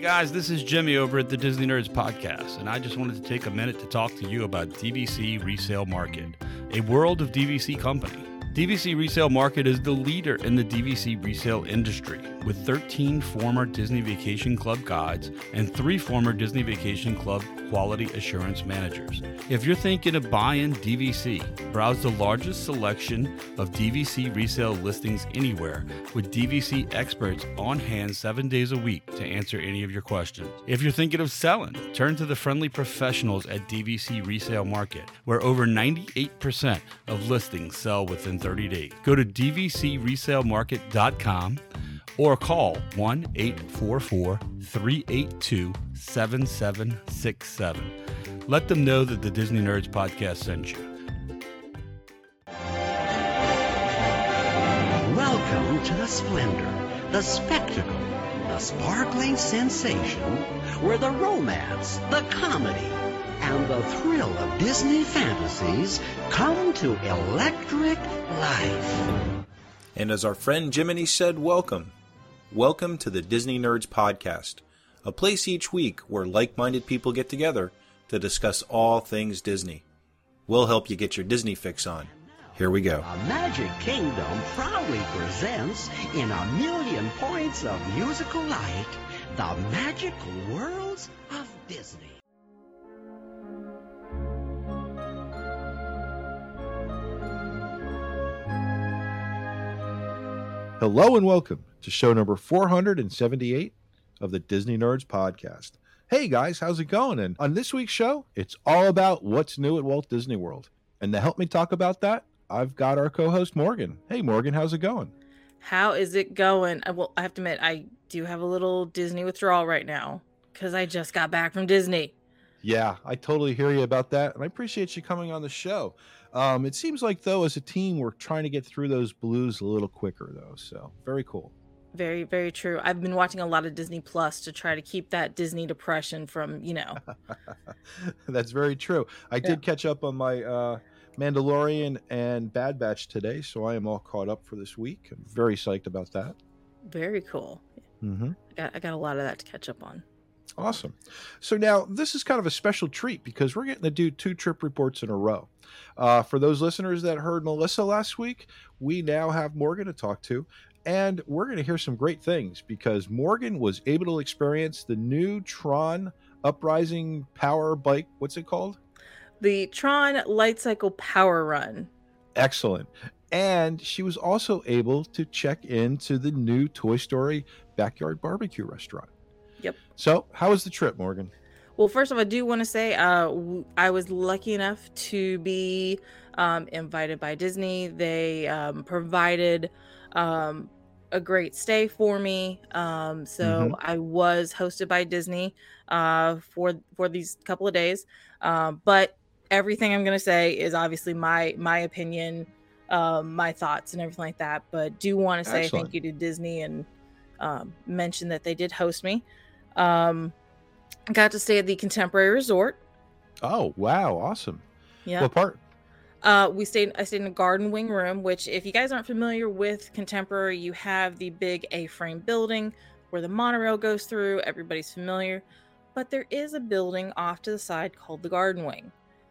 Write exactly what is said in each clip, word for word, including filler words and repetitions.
guys, this is Jimmy over at the Disney Nerds Podcast, and I just wanted to take a minute to talk to you about D V C Resale Market, a World of D V C company. D V C Resale Market is the leader in the D V C resale industry, with thirteen former Disney Vacation Club guides and three former Disney Vacation Club quality assurance managers. If you're thinking of buying D V C, browse the largest selection of D V C resale listings anywhere, with D V C experts on hand seven days a week to answer any of your questions. If you're thinking of selling, turn to the friendly professionals at D V C Resale Market, where over ninety-eight percent of listings sell within thirty days. Go to d v c resale market dot com or call one eight four four, three eight two, seven seven six seven. Let them know that the Disney Nerds Podcast sent you. Welcome to the splendor, the spectacle, the sparkling sensation, where the romance, the comedy, and the thrill of Disney fantasies come to electric life. And as our friend Jiminy said, welcome. Welcome to the Disney Nerds Podcast, a place each week where like-minded people get together to discuss all things Disney. We'll help you get your Disney fix on. Here we go. A Magic Kingdom proudly presents, in a million points of musical light, the magical worlds of Disney. Hello and welcome to show number four hundred seventy-eight of the Disney Nerds Podcast. Hey guys, how's it going? And on this week's show, it's all about what's new at Walt Disney World. And to help me talk about that, I've got our co-host Morgan. Hey Morgan, how's it going? How is it going? I, well, I have to admit, I do have a little Disney withdrawal right now because I just got back from Disney. Yeah, I totally hear you about that. And I appreciate you coming on the show. Um, it seems like, though, as a team, we're trying to get through those blues a little quicker, though. So very cool. Very, very true. I've been watching a lot of Disney Plus to try to keep that Disney depression from, you know. That's very true. I Yeah. did catch up on my uh, Mandalorian and Bad Batch today, so I am all caught up for this week. I'm very psyched about that. Very cool. Mm-hmm. I got, I got a lot of that to catch up on. Awesome. So now this is kind of a special treat because we're getting to do two trip reports in a row. Uh, for those listeners that heard Melissa last week, we now have Morgan to talk to, and we're going to hear some great things because Morgan was able to experience the new Tron Uprising Power Bike. What's it called? The Tron Light Cycle Power Run. Excellent. And she was also able to check into the new Toy Story Backyard Barbecue restaurant. Yep. So how was the trip, Morgan? Well, first off, I do want to say uh, w- I was lucky enough to be um, invited by Disney. They um, provided um, a great stay for me. Um, so Mhm. I was hosted by Disney uh, for for these couple of days. Um, but everything I'm going to say is obviously my my opinion, um, my thoughts, and everything like that. But do want to say Excellent. thank you to Disney and um, mention that they did host me. Um, I got to stay at the Contemporary Resort. Oh, wow. Awesome. Yeah. What part? Uh, we stayed. I stayed in a garden wing room, which, if you guys aren't familiar with Contemporary, you have the big A-frame building where the monorail goes through. Everybody's familiar, but there is a building off to the side called the Garden Wing.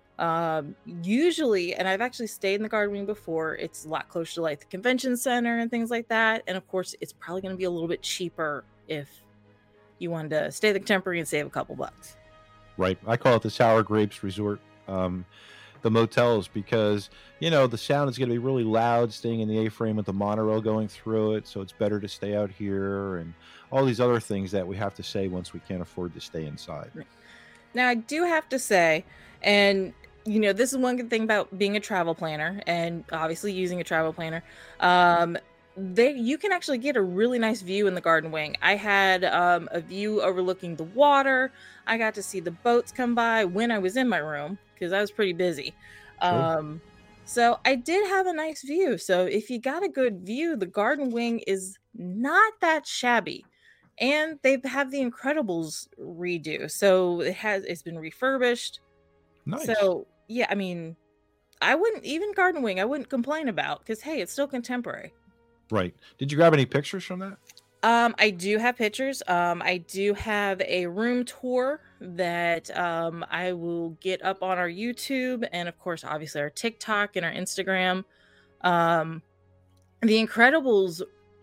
Um, usually, and I've actually stayed in the Garden Wing before. It's a lot closer to like the convention center and things like that. And of course, it's probably going to be a little bit cheaper if you wanted to stay at the Contemporary and save a couple bucks. Right. I call it the Sour Grapes Resort, um, the motels, because, you know, the sound is going to be really loud staying in the A-frame with the monorail going through it. So it's better to stay out here and all these other things that we have to say once we can't afford to stay inside. Now, I do have to say, and you know, this is one good thing about being a travel planner and obviously using a travel planner. Um, they you can actually get a really nice view in the Garden Wing. I had um, a view overlooking the water. I got to see the boats come by when I was in my room because I was pretty busy. Sure. Um, so I did have a nice view. So if you got a good view, the Garden Wing is not that shabby. And they have the Incredibles redo. So it has it's been refurbished. Nice. So yeah, I mean, I wouldn't even Garden Wing, I wouldn't complain about because hey, it's still contemporary. Right. Did you grab any pictures from that? Um, I do have pictures. Um, I do have a room tour that um, I will get up on our YouTube and, of course, obviously our TikTok and our Instagram. Um, the Incredibles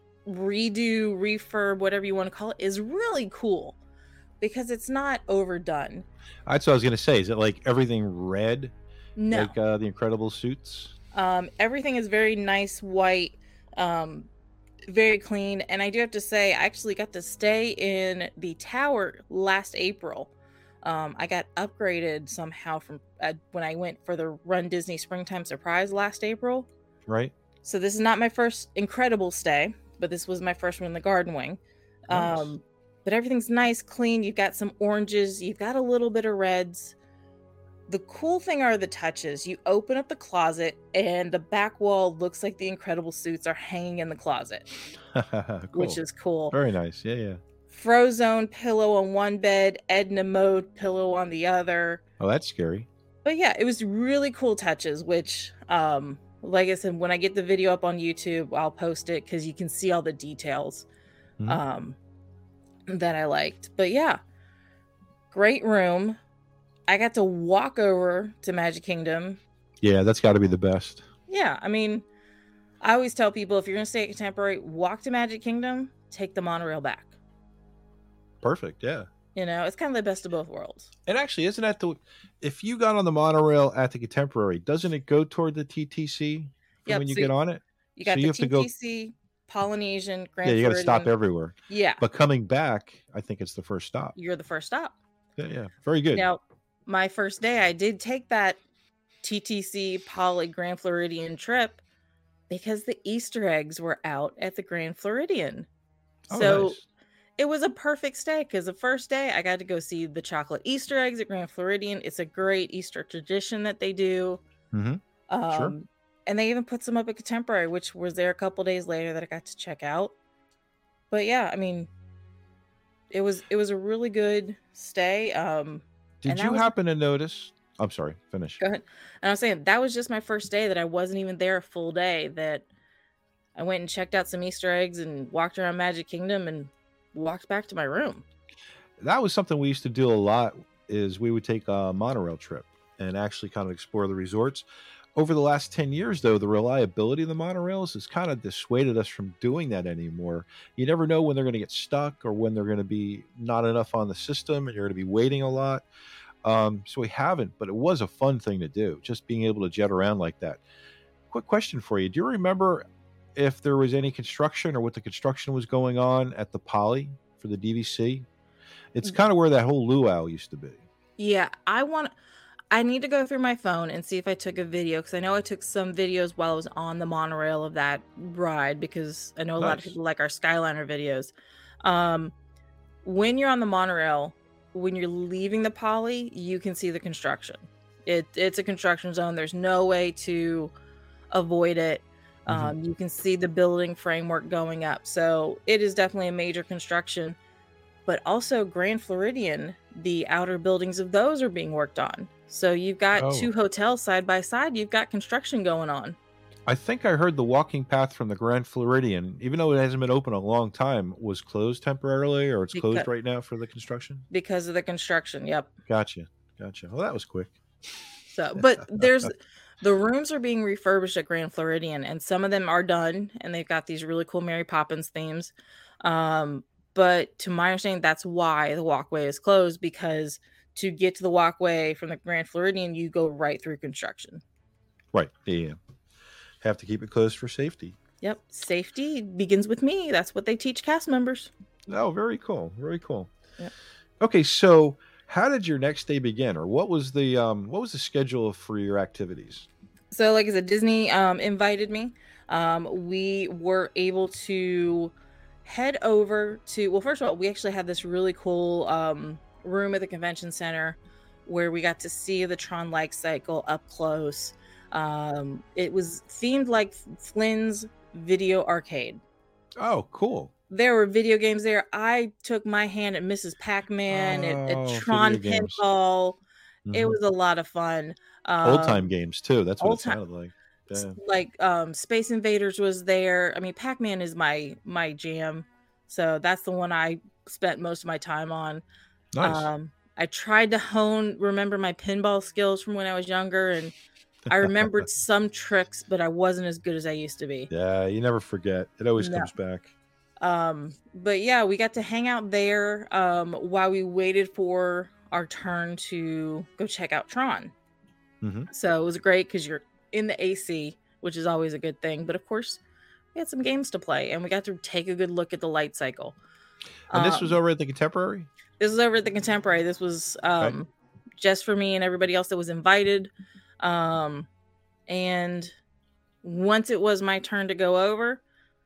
redo, refurb, whatever you want to call it, is really cool because it's not overdone. That's what I was going to say. Is it like everything red? No. Like uh, the Incredible suits? Um, everything is very nice, white, um, very clean. And I do have to say, I actually got to stay in the tower last April. Um, I got upgraded somehow from uh, when I went for the Run Disney Springtime Surprise last April. Right. So this is not my first Incredible stay, but this was my first one in the Garden Wing. Nice. Um, but everything's nice, clean. You've got some oranges. You've got a little bit of reds. The cool thing are the touches. You open up the closet and the back wall looks like the Incredible suits are hanging in the closet, Cool. which is cool. Very nice. Yeah, yeah. Frozone pillow on one bed, Edna Mode pillow on the other. Oh, that's scary. But yeah, it was really cool touches, which, um, like I said, when I get the video up on YouTube, I'll post it because you can see all the details Mhm. um, that I liked. But yeah, great room. I got to walk over to Magic Kingdom. Yeah, that's got to be the best. Yeah, I mean, I always tell people if you're going to stay at Contemporary, walk to Magic Kingdom, take the monorail back. Perfect. Yeah. You know, it's kind of the best of both worlds. And actually, isn't that the if you got on the monorail at the Contemporary, doesn't it go toward the T T C Yep, when you so get on it? You got So you the have to go- T T C, Polynesian, Grand Yeah, you got to stop Floridian. everywhere. Yeah, But coming back, I think it's the first stop. you're the first stop. Yeah, yeah. Very good. Now, my first day, I did take that T T C Poly Grand Floridian trip because the Easter eggs were out at the Grand Floridian. Oh, So nice. it was a perfect stay because the first day I got to go see the chocolate Easter eggs at Grand Floridian. It's a great Easter tradition that they do. Mhm. Um, Sure. And they even put some up at Contemporary, which was there a couple days later that I got to check out. But yeah, I mean, it was it was a really good stay. Um, Did and that you was- happen to notice? I'm sorry. Finish. Go ahead. And I was saying that was just my first day that I wasn't even there a full day. That I went and checked out some Easter eggs and walked around Magic Kingdom and walked back to my room. That was something we used to do a lot. Is we would take a monorail trip and actually kind of explore the resorts. Over the last ten years, though, the reliability of the monorails has kind of dissuaded us from doing that anymore. You never know when they're going to get stuck or when they're going to be not enough on the system and you're going to be waiting a lot. Um, so we haven't, but it was a fun thing to do, just being able to jet around like that. Quick question for you. Do you remember if there was any construction or what the construction was going on at the Poly for the D V C? It's kind of where that whole luau used to be. Yeah, I want. I need to go through my phone and see if I took a video because I know I took some videos while I was on the monorail of that ride because I know a lot of Nice. people like our Skyliner videos. Um, when you're on the monorail, when you're leaving the Poly, you can see the construction. It it's a construction zone. There's no way to avoid it. Mhm. Um, you can see the building framework going up. So it is definitely a major construction. But also Grand Floridian, the outer buildings of those are being worked on. So you've got Oh. two hotels side by side. You've got construction going on I think I heard the walking path from the Grand Floridian, even though it hasn't been open a long time, was closed temporarily or it's closed Because- right now for the construction. because of the construction. Yep. Gotcha. Gotcha. Well, that was quick. So, but there's the rooms are being refurbished at Grand Floridian, and some of them are done, and they've got these really cool Mary Poppins themes. Um, but to my understanding, that's why the walkway is closed because to get to the walkway from the Grand Floridian, you go right through construction. Right. Yeah. yeah. Have to keep it closed for safety. Yep, safety begins with me. That's what they teach cast members. Oh, very cool. Very cool. Yep. Okay, so how did your next day begin, or what was the um, what was the schedule for your activities? So, like I said, Disney um, invited me. Um, we were able to head over to, well, first of all, we actually had this really cool um, room at the convention center where we got to see the Tron Life Cycle up close. Um, it was themed like Flynn's Video Arcade. Oh, cool. There were video games there. I took my hand at Missus Pac-Man, at, Oh, at Tron video games. Pinball. It Mhm. was a lot of fun. Um, Old time games too. That's what old it time- sounded like. s- Yeah. like um Space Invaders was there. I mean, Pac-Man is my my jam. So that's the one I spent most of my time on. Nice. Um, I tried to hone, remember my pinball skills from when I was younger, and I remembered some tricks, but I wasn't as good as I used to be. Yeah, you never forget. It always No. comes back. Um, but yeah, we got to hang out there um, while we waited for our turn to go check out Tron. Mm-hmm. So it was great because you're in the A C, which is always a good thing. But of course, we had some games to play, and we got to take a good look at the light cycle. And this was Um, over at the Contemporary? This was over at the Contemporary. This was um, Okay. just for me and everybody else that was invited. Um, and once it was my turn to go over,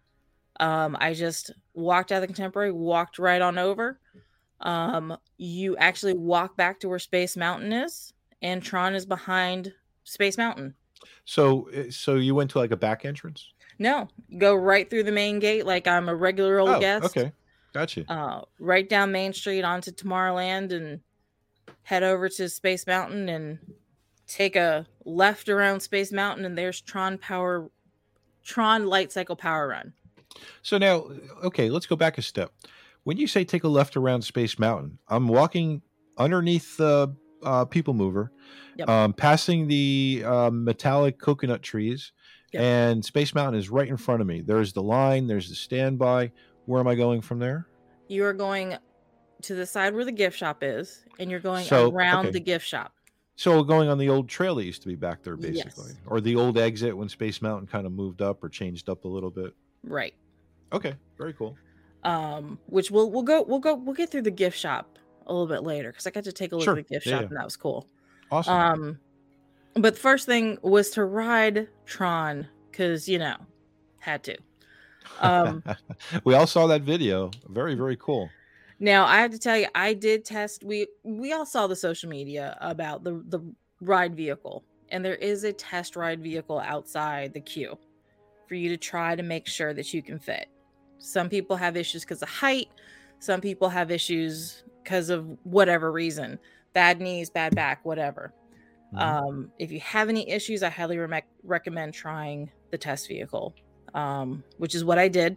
um, I just walked out of the Contemporary, walked right on over. Um, you actually walk back to where Space Mountain is, and Tron is behind Space Mountain. So, uh, so you went to like a back entrance? No, go right through the main gate like I'm a regular old Oh, guest. okay. Gotcha. Uh, right down Main Street onto Tomorrowland and head over to Space Mountain and take a left around Space Mountain, and there's Tron Power, Tron Light Cycle Power Run. So now, okay, let's go back a step. When you say take a left around Space Mountain, I'm walking underneath the uh, People Mover, Yep. um, passing the uh, metallic coconut trees, Yep. and Space Mountain is right in front of me. There's the line, there's the standby. Where am I going from there? You are going to the side where the gift shop is, and you're going So, around okay. the gift shop. So going on the old trail that used to be back there, basically, Yes. or the old exit when Space Mountain kind of moved up or changed up a little bit. Right. Okay, very cool. Um, which we'll we'll go we'll go we'll get through the gift shop a little bit later because I got to take a look Sure. at the gift Yeah, shop yeah. and that was cool. Awesome. Um, but the first thing was to ride Tron because you know had to. Um, we all saw that video. Very, very cool. now I have to tell you, I did test. We we all saw the social media about the the ride vehicle, and there is a test ride vehicle outside the queue for you to try to make sure that you can fit. Some people have issues because of height. Some people have issues because of whatever reason, bad knees, bad back, whatever. Mhm. Um, if you have any issues, I highly re- recommend trying the test vehicle, um, which is what I did.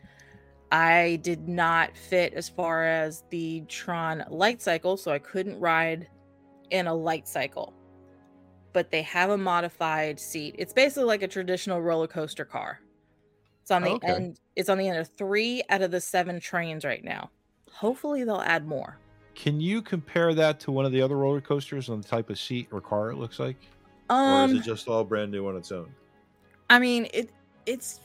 I did not fit as far as the Tron light cycle, so I couldn't ride in a light cycle. But they have a modified seat. It's basically like a traditional roller coaster car. It's on the Oh, okay. end. It's on the end of three out of the seven trains right now. Hopefully, they'll add more. Can you compare that to one of the other roller coasters on the type of seat or car it looks like? or Um, is it just all brand new on its own? I mean, it it's.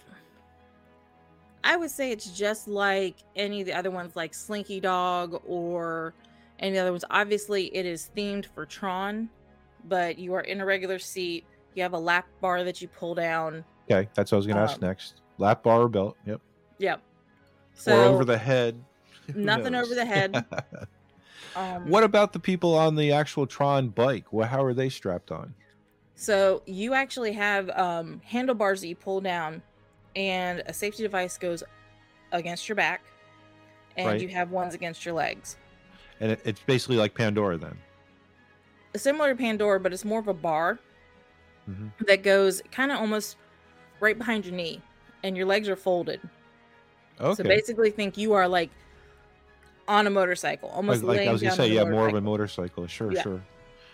I would say it's just like any of the other ones, like Slinky Dog or any other ones. Obviously, it is themed for Tron, but you are in a regular seat. You have a lap bar that you pull down. Okay, that's what I was going to ask Um, next. Lap bar or belt? Yep. Yep. or So over the head? Who nothing knows? over the head. Um, What about the people on the actual Tron bike? Well, how are they strapped on? So you actually have um, handlebars that you pull down, and a safety device goes against your back, and Right. you have ones against your legs. And it, it's basically like Pandora then. Similar to Pandora, but it's more of a bar hmm that goes kind of almost right behind your knee, and your legs are folded. Okay. So basically, think you are like on a motorcycle, like, almost like laying I was going down to say, on yeah, a more of a motorcycle. motorcycle. Sure, Yeah. sure.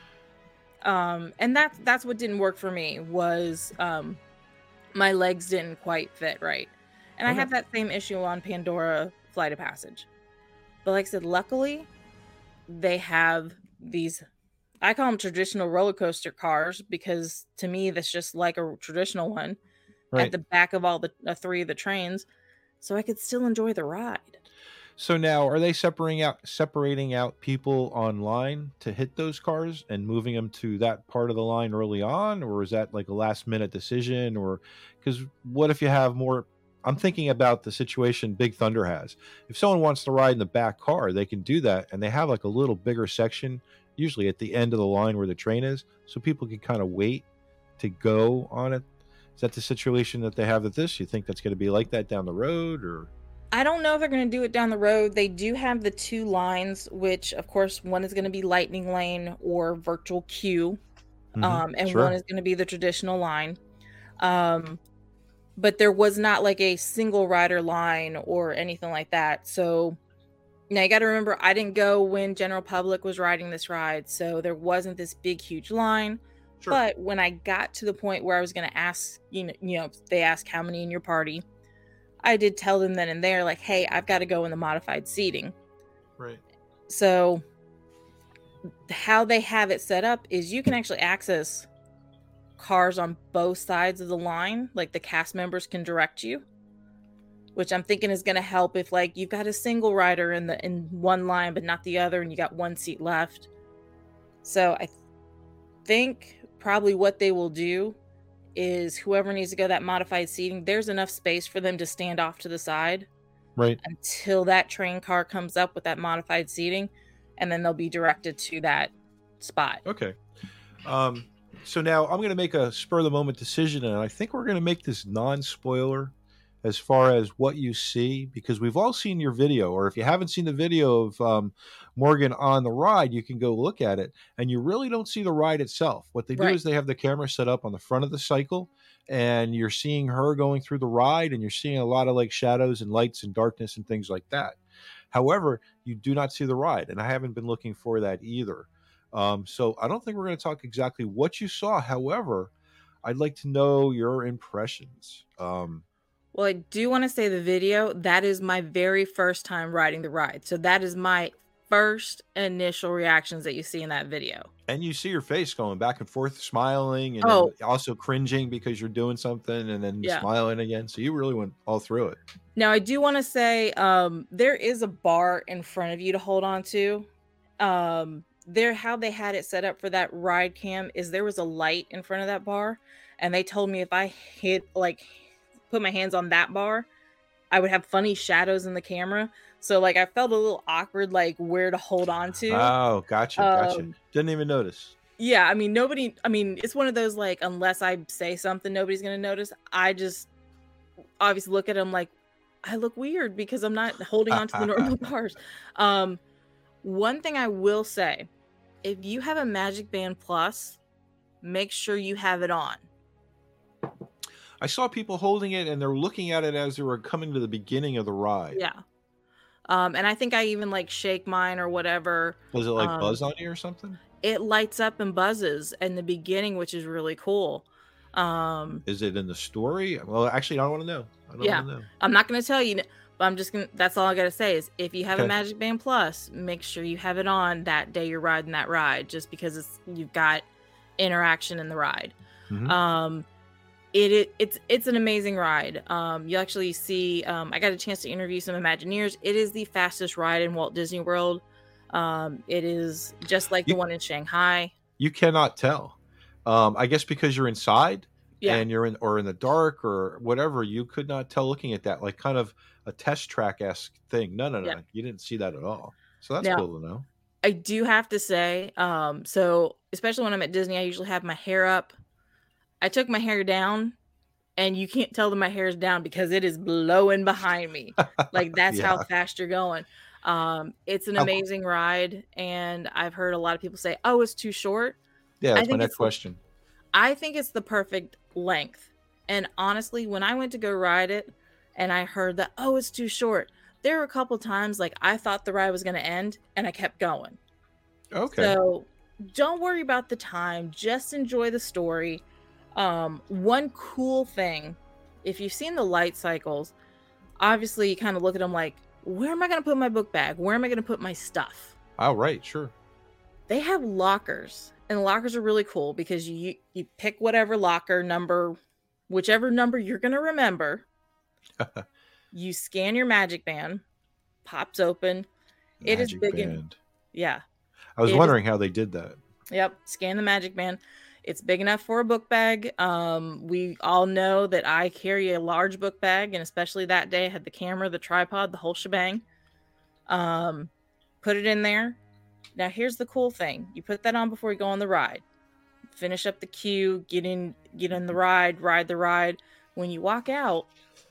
Um, and that's that's what didn't work for me was um, my legs didn't quite fit right, and I Okay. have that same issue on Pandora Flight of Passage. But like I said, luckily they have these. I call them traditional roller coaster cars because to me that's just like a traditional one at Right. the back of all the uh, three of the trains, so I could still enjoy the ride. So now, are they separating out separating out people online to hit those cars and moving them to that part of the line early on, or is that like a last minute decision? Or because what if you have more? I'm thinking about the situation Big Thunder has. If someone wants to ride in the back car, they can do that, and they have like a little bigger section, usually at the end of the line where the train is, so people can kind of wait to go on it. Is that the situation that they have at this? You think that's going to be like that down the road, or? I don't know if they're going to do it down the road. They do have the two lines, which, of course, one is going to be Lightning Lane or Virtual Queue, Mhm. um, and Sure. one is going to be the traditional line. Um, but there was not like a single rider line or anything like that. So now you got to remember, I didn't go when general public was riding this ride, so there wasn't this big huge line. Sure. But when I got to the point where I was going to ask, you know, you know, they asked how many in your party, I did tell them then and there, like, hey, I've got to go in the modified seating. Right. So how they have it set up is you can actually access cars on both sides of the line. Like the cast members can direct you, which I'm thinking is going to help if like you've got a single rider in the in one line but not the other, and you got one seat left. So I th- think probably what they will do is whoever needs to go that modified seating, there's enough space for them to stand off to the side Right. until that train car comes up with that modified seating, and then they'll be directed to that spot. Okay. Um, so now I'm going to make a spur of the moment decision, and I think we're going to make this non-spoiler as far as what you see, because we've all seen your video, or if you haven't seen the video of um, Morgan on the ride, you can go look at it, and you really don't see the ride itself. What they do Right. is they have the camera set up on the front of the cycle, and you're seeing her going through the ride, and you're seeing a lot of like shadows and lights and darkness and things like that. However, you do not see the ride, and I haven't been looking for that either. Um, so I don't think we're going to talk exactly what you saw. However, I'd like to know your impressions. Um, Well, I do want to say the video, that is my very first time riding the ride. So that is my first initial reactions that you see in that video. and you see your face going back and forth, smiling, and Oh. then also cringing because you're doing something, and then Yeah. smiling again. So you really went all through it. Now, I do want to say um, there is a bar in front of you to hold on to. Um, there, how they had it set up for that ride cam is there was a light in front of that bar, and they told me if I hit like put my hands on that bar, I would have funny shadows in the camera. So like I felt a little awkward, like where to hold on to. Oh, gotcha, gotcha. Um, Didn't even notice. Yeah, I mean, nobody, I mean, it's one of those like, unless I say something, nobody's going to notice. I just obviously look at them like, I look weird because I'm not holding on to the normal bars. Um, one thing I will say, if you have a Magic Band Plus, make sure you have it on. I saw people holding it, and they're looking at it as they were coming to the beginning of the ride. Yeah. Um, and I think I even like shake mine or whatever. Was it like Um, buzz on you or something? It lights up and buzzes in the beginning, which is really cool. Um, Is it in the story? Well, actually, I don't want to know. I don't Yeah. want to know. I'm not going to tell you, but I'm just going to, that's all I got to say is if you have a Okay. Magic Band Plus, make sure you have it on that day you're riding that ride, just because it's, you've got interaction in the ride. Mhm. Um, it, it it's it's an amazing ride. Um, you actually see, um, I got a chance to interview some Imagineers. It is the fastest ride in Walt Disney World. Um, it is just like You- the one in Shanghai. You cannot tell. Um, I guess because you're inside Yeah. and you're in or in the dark or whatever, you could not tell looking at that, like kind of a test track esque thing. No, no, no, Yeah. you didn't see that at all. So that's Now- cool to know. I do have to say, um, so especially when I'm at Disney, I usually have my hair up. I took my hair down, and you can't tell that my hair is down because it is blowing behind me. Like that's how Yeah. fast you're going. Um, it's an How- amazing ride, and I've heard a lot of people say, "Oh, it's too short." Yeah, I that's my think next it's the- question. I think it's the perfect length. And honestly, when I went to go ride it, and I heard that, "Oh, it's too short," there were a couple times like I thought the ride was going to end, and I kept going. Okay. So don't worry about the time. Just enjoy the story. Um, one cool thing, if you've seen the light cycles, obviously you kind of look at them like, where am I going to put my book bag? Where am I going to put my stuff? Oh, right, sure. They have lockers, and lockers are really cool because you you pick whatever locker number, whichever number you're going to remember. You scan your Magic Band, pops open. It is Magic big and- Band. Yeah. I was it is- wondering how they did that. Yep, scan the Magic Band. It's big enough for a book bag. Um, we all know that I carry a large book bag, and especially that day, I had the camera, the tripod, the whole shebang. Um, put it in there. Now, here's the cool thing: you put that on before you go on the ride. Finish up the queue, get in, get in the ride, ride the ride. When you walk out,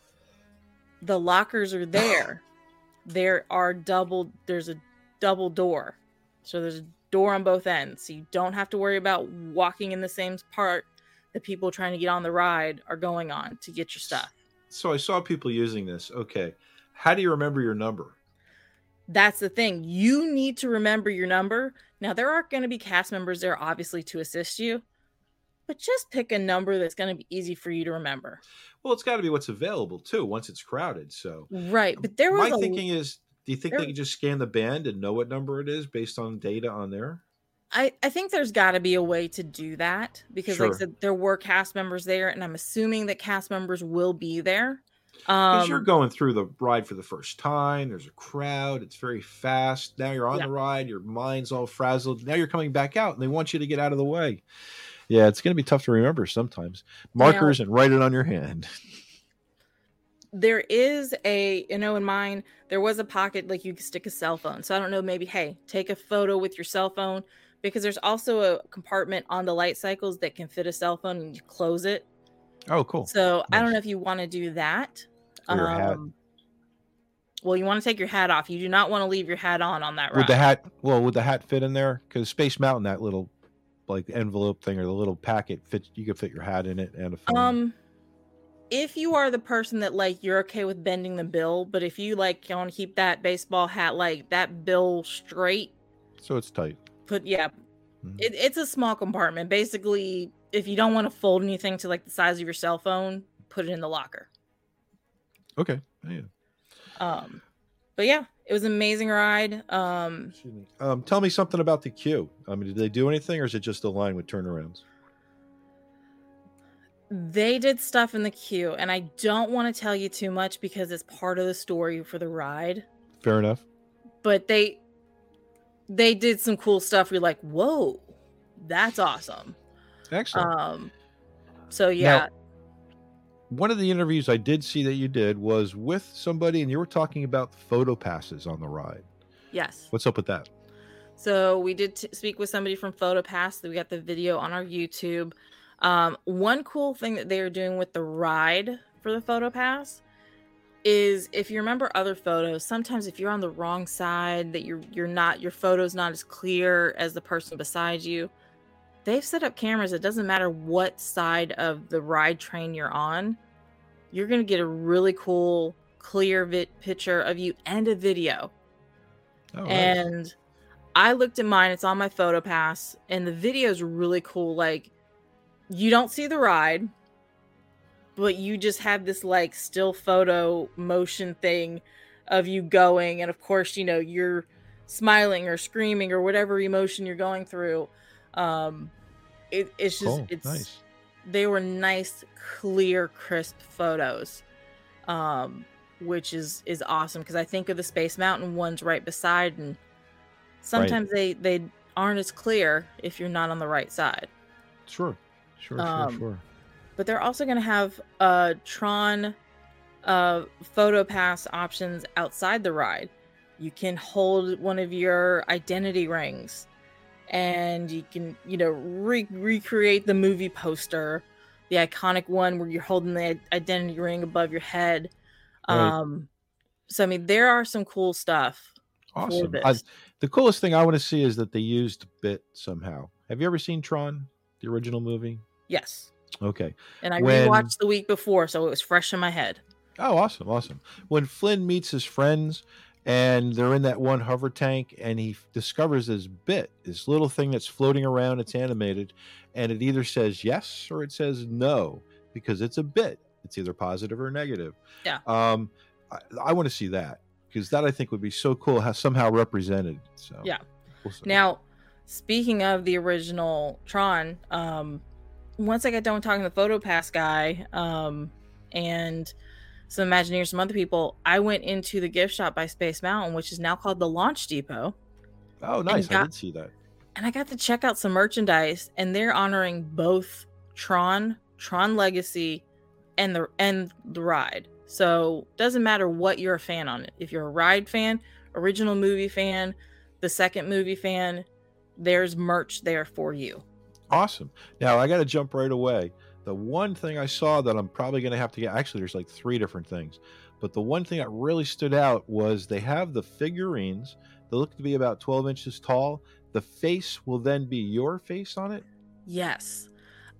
the lockers are there. There are double. There's a double door, so there's a door on both ends, so you don't have to worry about walking in the same part the people trying to get on the ride are going on to get your stuff. So I saw people using this. Okay. How do you remember your number? That's the thing. You need to remember your number. Now, there are going to be cast members there, obviously, to assist you, but just pick a number that's going to be easy for you to remember. Well, it's got to be what's available, too, once it's crowded. So, right. But there was my a, thinking is, do you think there, they can just scan the band and know what number it is based on data on there? I, I think there's got to be a way to do that because, Sure. like I said, there were cast members there, and I'm assuming that cast members will be there. Because Um, you're going through the ride for the first time. There's a crowd. It's very fast. Now you're on Yeah. the ride. Your mind's all frazzled. Now you're coming back out, and they want you to get out of the way. Yeah, it's going to be tough to remember sometimes. Markers and write it on your hand. There is a, you know, in mine, there was a pocket like you could stick a cell phone. So I don't know, maybe, hey, take a photo with your cell phone, because there's also a compartment on the light cycles that can fit a cell phone and you close it. Oh, cool. So I don't Nice. know if you want to do that. Or your hat. Well, you want to take your hat off. You do not want to leave your hat on on that ride. Would the hat, well, would the hat fit in there? Because Space Mountain, that little like envelope thing or the little packet fits, you could fit your hat in it and a phone. Um, if you are the person that like you're okay with bending the bill, but if you like you want to keep that baseball hat like that bill straight, So it's tight. put yeah, Mhm. it, it's a small compartment. Basically, if you don't want to fold anything to like the size of your cell phone, put it in the locker. Okay. Yeah. Um, but yeah, it was an amazing ride. Um, Excuse me. Um, tell me something about the queue. I mean, did they do anything, or is it just a line with turnarounds? they did stuff in the queue, and I don't want to tell you too much because it's part of the story for the ride. Fair enough. But they they did some cool stuff. You're like, whoa, that's awesome. Excellent. Um, so yeah, Now, one of the interviews I did see that you did was with somebody, and you were talking about photo passes on the ride. yes. What's up with that? So we did t- speak with somebody from PhotoPass. We got the video on our YouTube. Um, one cool thing that they are doing with the ride for the PhotoPass is, if you remember other photos, sometimes if you're on the wrong side, that you're you're not your photo's not as clear as the person beside you. They've set up cameras. It doesn't matter what side of the ride train you're on, you're gonna get a really cool, clear vi- picture of you and a video. Oh, nice. And I looked at mine, it's on my PhotoPass, and the video is really cool. Like, you don't see the ride, but you just have this like still photo motion thing of you going, and of course, you know, you're smiling or screaming or whatever emotion you're going through. Um it, it's just Cool. it's Nice. they were nice, clear, crisp photos. Um which is is awesome, because I think of the Space Mountain ones right beside, and sometimes they they aren't as clear if you're not on the right side. Sure. Sure, Um, sure, sure. But they're also going to have uh Tron uh PhotoPass options outside the ride. You can hold one of your identity rings, and you can, you know, re- recreate the movie poster, the iconic one where you're holding the identity ring above your head. Right. Um, so I mean, there are some cool stuff. for Awesome. this. I, the coolest thing I want to see is that they used bit somehow. Have you ever seen Tron, the original movie? Yes, Okay. and I When- rewatched the week before, so it was fresh in my head. Oh, awesome, awesome. When Flynn meets his friends and they're in that one hover tank, and he f- discovers this bit, this little thing that's floating around, it's animated, and it either says yes or it says no, because it's a bit. It's either positive or negative. Yeah. Um, I, I want to see that, because that I think would be so cool, how somehow represented. So Yeah. we'll see. Now, speaking of the original Tron, um, once I got done talking to the PhotoPass guy, um, and some Imagineers, some other people, I went into the gift shop by Space Mountain, which is now called the Launch Depot, Oh, nice. I got- did see that. and I got to check out some merchandise, and they're honoring both Tron, Tron Legacy, and the and the ride. So doesn't matter what you're a fan on it. If you're a ride fan, original movie fan, the second movie fan, there's merch there for you. Awesome. Now I got to jump right away. The one thing I saw that I'm probably going to have to get, actually, there's like three different things, but the one thing that really stood out was they have the figurines. They look to be about twelve inches tall. The face will then be your face on it. Yes.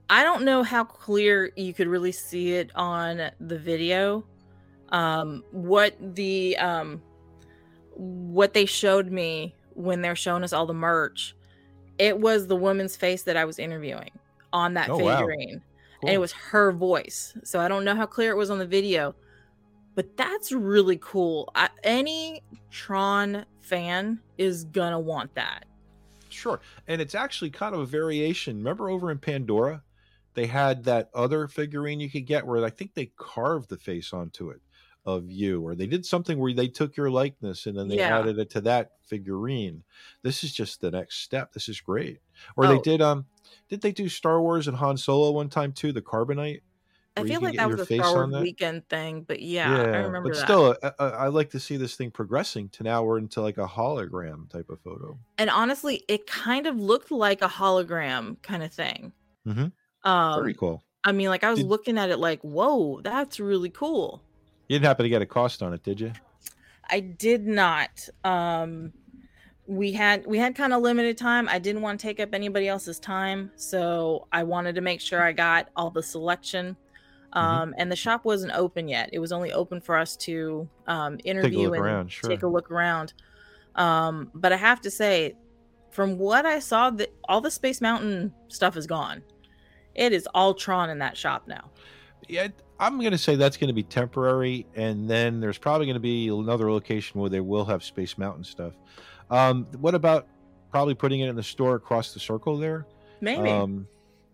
I don't know how clear you could really see it on the video. Um, what the um, what they showed me when they're showing us all the merch, it was the woman's face that I was interviewing on that Oh, wow. figurine, Cool. and it was her voice. So I don't know how clear it was on the video, but that's really cool. I, any Tron fan is gonna want that. Sure. And it's actually kind of a variation. Remember over in Pandora, they had that other figurine you could get where I think they carved the face onto it of you, or they did something where they took your likeness and then they Yeah. added it to that figurine. This is just the next step. This is great. Or they Oh, did um did they do Star Wars and Han Solo one time too, the Carbonite, I where you feel can like get that your was a face Star on Wars that? weekend thing, but yeah, I Yeah, remember but that. still, I, I, I like to see this thing progressing to now we're into like a hologram type of photo. And honestly, it kind of looked like a hologram kind of thing. Mm-hmm. Um, Very cool. I mean, like I was Did looking at it like, whoa, that's really cool. you didn't happen to get a cost on it, did you? I did not. Um, we had we had kind of limited time. I didn't want to take up anybody else's time, so I wanted to make sure I got all the selection. Mm-hmm. Um, and the shop wasn't open yet. It was only open for us to um, Take a interview look and around, take sure. a look around. Um, but I have to say, from what I saw, that all the Space Mountain stuff is gone. It is all Tron in that shop now. Yeah, I'm going to say that's going to be temporary, and then there's probably going to be another location where they will have Space Mountain stuff. Um, what about probably putting it in the store across the circle there? Maybe. Um,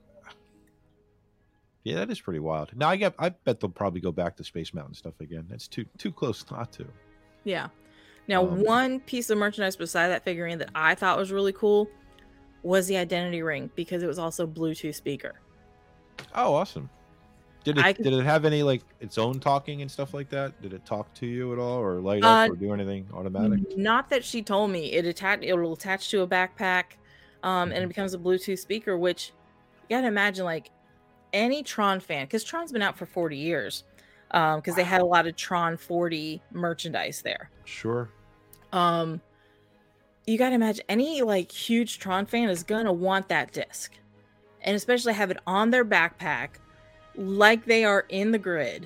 yeah, that is pretty wild. Now I get, I bet they'll probably go back to Space Mountain stuff again. That's too too close not to. Yeah. Now, Um, one piece of merchandise beside that figurine that I thought was really cool was the identity ring, because it was also Bluetooth speaker. Oh, awesome. Did it I could, did it have any like its own talking and stuff like that? Did it talk to you at all, or light uh, up, or do anything automatic? not that she told me. It attach it will attach to a backpack, um, and it Mhm. becomes a Bluetooth speaker. Which you gotta imagine, like any Tron fan, because Tron's been out for forty years, um, because they had a Wow. lot of Tron forty merchandise there. Sure. Um, you gotta imagine any like huge Tron fan is gonna want that disc, and especially have it on their backpack, like they are in the grid,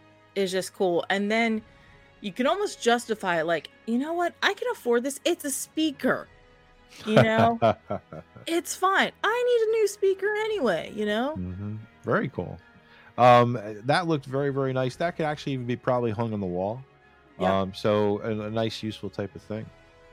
is just cool. And then you can almost justify it, like, you know what? I can afford this. It's a speaker. You know, it's fine. I need a new speaker anyway. You know. hmm Very cool. Um, that looked very, very nice. That could actually even be probably hung on the wall. Yeah. Um, so a, a nice, useful type of thing.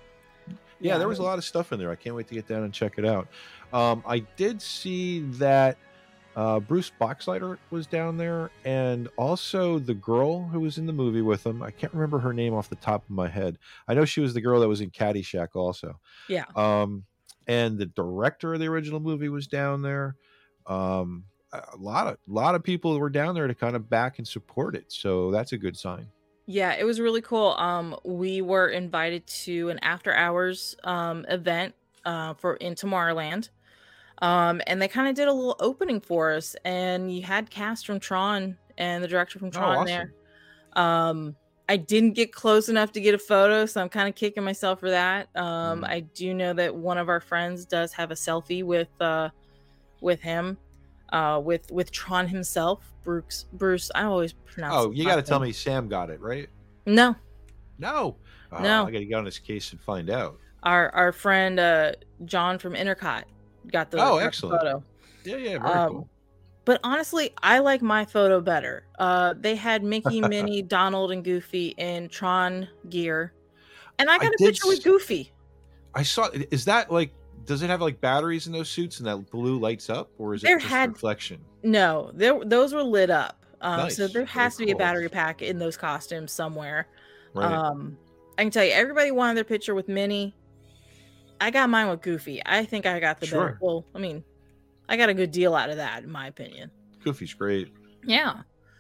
Yeah, Yeah. there was a lot of stuff in there. I can't wait to get down and check it out. Um, I did see that uh, Bruce Boxleiter was down there, and also the girl who was in the movie with him. I can't remember her name off the top of my head. I know she was the girl that was in Caddyshack also. Yeah. Um, and the director of the original movie was down there. Um, a lot of lot of people were down there to kind of back and support it, so that's a good sign. Yeah, it was really cool. Um, we were invited to an after hours um event uh for in Tomorrowland. Um, and they kind of did a little opening for us, and you had cast from Tron and the director from Oh, Tron awesome. there. Um, I didn't get close enough to get a photo, so I'm kind of kicking myself for that. Um, Mm. I do know that one of our friends does have a selfie with uh with him, uh with with Tron himself, Bruce. Bruce, I always pronounce. Oh, his you got to last tell name. me Sam got it right. No, No, oh, no. I got to get on his case and find out. Our our friend uh John from Intercot got the, Oh, got the excellent. photo. Yeah, yeah, very Um, cool. But honestly, I like my photo better. Uh, they had Mickey, Minnie, Donald, and Goofy in Tron gear, and I I got a did. picture with s- Goofy. I saw. Is that like? Does it have like batteries in those suits and that blue lights up, or is it There just had reflection? no, there those were lit up. Um, so Nice, there very has to be a cool. battery pack in those costumes somewhere. Right. Um, I can tell you, everybody wanted their picture with Minnie. I got mine with Goofy. I think I got the better. Sure. Well, I mean, I got a good deal out of that, in my opinion. Goofy's great. Yeah.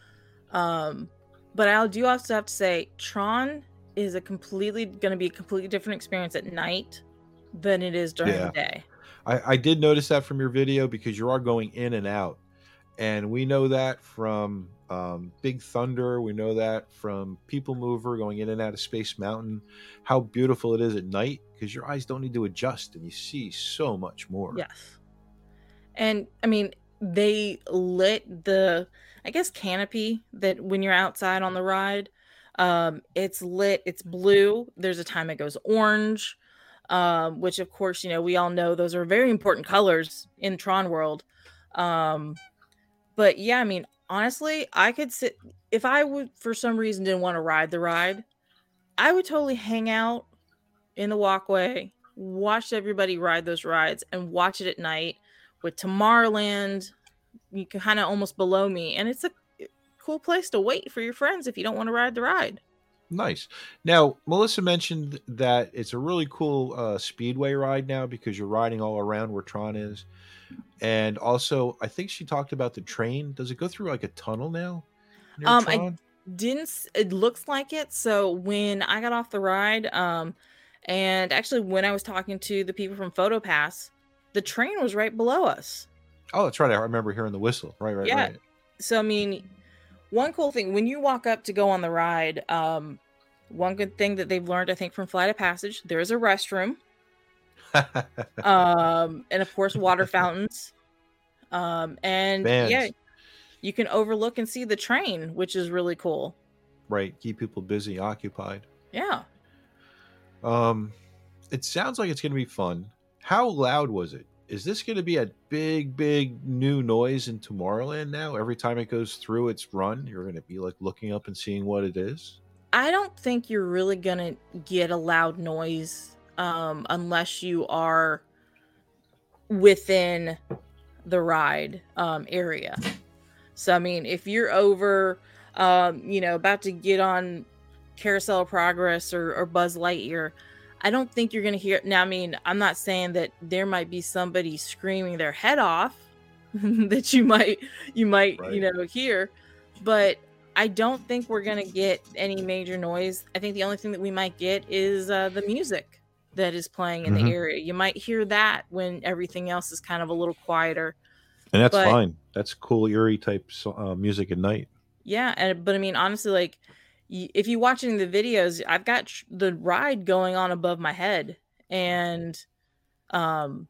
Um, but I do also have to say, Tron is a completely going to be a completely different experience at night than it is during Yeah. the day. I, I did notice that from your video because you are going in and out, and we know that from um, Big Thunder. We know that from People Mover going in and out of Space Mountain. How beautiful it is at night because your eyes don't need to adjust and you see so much more. Yes. And I mean, they lit the, I guess, canopy that when you're outside on the ride, um, it's lit, it's blue. There's a time it goes orange, um, which of course, you know, we all know those are very important colors in Tron World. Um, but yeah, I mean, honestly, I could sit, if I would, for some reason, didn't want to ride the ride, I would totally hang out in the walkway, watch everybody ride those rides, and watch it at night with Tomorrowland, you can kind of almost below me, and it's a cool place to wait for your friends if you don't want to ride the ride. Nice. Now, Melissa mentioned that it's a really cool uh, speedway ride now because you're riding all around where Tron is. And also, I think she talked about the train. Does it go through like a tunnel now? near Um, Tron? I didn't. s- It looks like it. So when I got off the ride, um, and actually when I was talking to the people from PhotoPass, the train was right below us. Oh, that's right. I remember hearing the whistle. Right, right, Yeah. right. So I mean, one cool thing when you walk up to go on the ride, um, one good thing that they've learned, I think, from Flight of Passage, there is a restroom, um, and of course water fountains, um, and yeah, Bands. you can overlook and see the train, which is really cool. Right. Keep people busy, occupied. Yeah. Um, it sounds like it's going to be fun. How loud was it? Is this going to be a big, big new noise in Tomorrowland now? Every time it goes through its run, you're going to be like looking up and seeing what it is? I don't think you're really gonna get a loud noise um, unless you are within the ride um, area. So I mean, if you're over, um, you know, about to get on Carousel of Progress or, or Buzz Lightyear, I don't think you're gonna hear. Now, I mean, I'm not saying that there might be somebody screaming their head off that you might you might Right. you know hear, but I don't think we're gonna get any major noise. I think the only thing that we might get is uh, the music that is playing in Mhm. the area. You might hear that when everything else is kind of a little quieter. And that's But- fine. That's cool, eerie type so- uh, music at night. Yeah, and but I mean, honestly, like y- if you're watching the videos, I've got tr- the ride going on above my head, and um,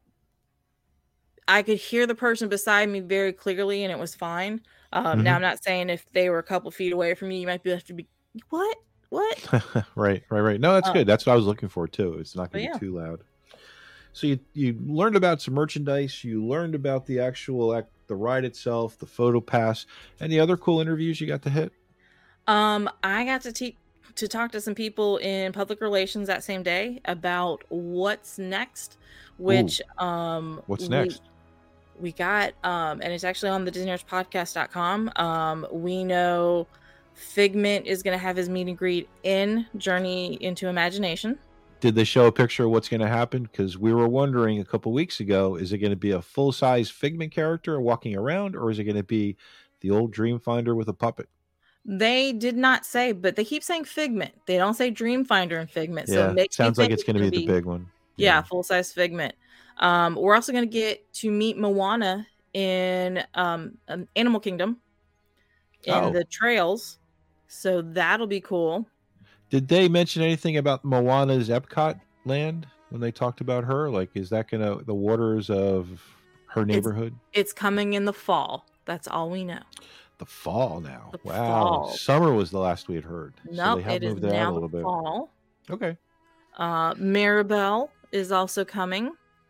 I could hear the person beside me very clearly, and it was fine. Um, Now, Mhm. I'm not saying if they were a couple feet away from you, you might be have to be what, what? right, right, right. No, that's Uh, good. That's what I was looking for too. It's not but going to yeah. be too loud. So you you learned about some merchandise. You learned about the actual act, the ride itself, the photo pass. Any other cool interviews you got to hit? Um, I got to te- to talk to some people in public relations that same day about what's next, which um, What's we- next? we got um and it's actually on the disney nerds podcast dot com. Um we know Figment is going to have his meet and greet in Journey into Imagination. Did they show a picture of what's going to happen? Because we were wondering a couple weeks ago, is it going to be a full size Figment character walking around, or is it going to be the old Dreamfinder with a puppet? They did not say, but they keep saying Figment. They don't say Dreamfinder and Figment. So yeah, it makes me sounds like think it's going to gonna be the big one. yeah, full size Figment. Um we're also going to get to meet Moana in um um, Animal Kingdom in Oh. the trails. So that'll be cool. Did they mention anything about Moana's Epcot land when they talked about her? Like, is that going to the waters of her neighborhood? It's coming in the fall. That's all we know. The fall now. The wow. fall. Summer was the last we had heard. No, so they have it is moved it out now a little the bit. fall. Okay. Uh, Maribel is also coming